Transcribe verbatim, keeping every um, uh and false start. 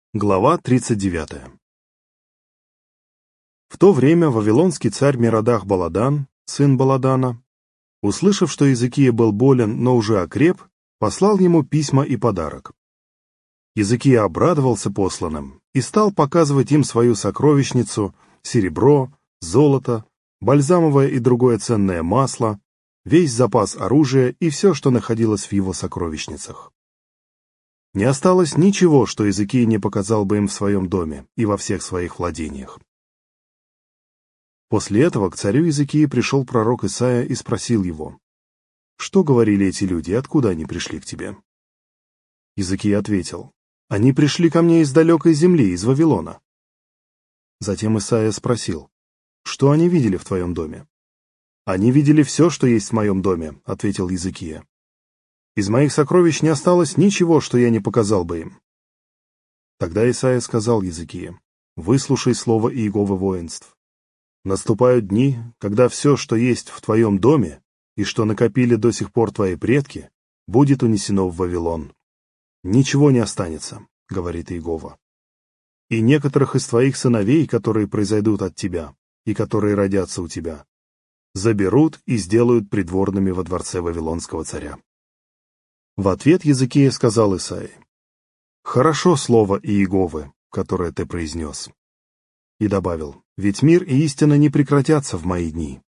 Глава тридцать девятая. В то время вавилонский царь Мерадах Баладан, сын Баладана, услышав, что Иезекия был болен, но уже окреп, послал ему письма и подарок. Иезекия обрадовался посланным и стал показывать им свою сокровищницу, серебро, золото, бальзамовое и другое ценное масло, весь запас оружия и все, что находилось в его сокровищницах. Не осталось ничего, что Иезекия не показал бы им в своем доме и во всех своих владениях. После этого к царю Иезекии пришел пророк Исаия и спросил его: «Что говорили эти люди, откуда они пришли к тебе?» Иезекия ответил: «Они пришли ко мне из далекой земли, из Вавилона». Затем Исаия спросил: «Что они видели в твоем доме?» «Они видели все, что есть в моем доме», — ответил Иезекия. «Из моих сокровищ не осталось ничего, что я не показал бы им». Тогда Исаия сказал Иезекии: «Выслушай слово Иеговы воинств. Наступают дни, когда все, что есть в твоем доме и что накопили до сих пор твои предки, будет унесено в Вавилон. Ничего не останется, — говорит Иегова. И некоторых из твоих сыновей, которые произойдут от тебя и которые родятся у тебя, заберут и сделают придворными во дворце вавилонского царя». В ответ Иезекия сказал Исаии: «Хорошо слово Иеговы, которое ты произнес». И добавил: «Ведь мир и истина не прекратятся в мои дни».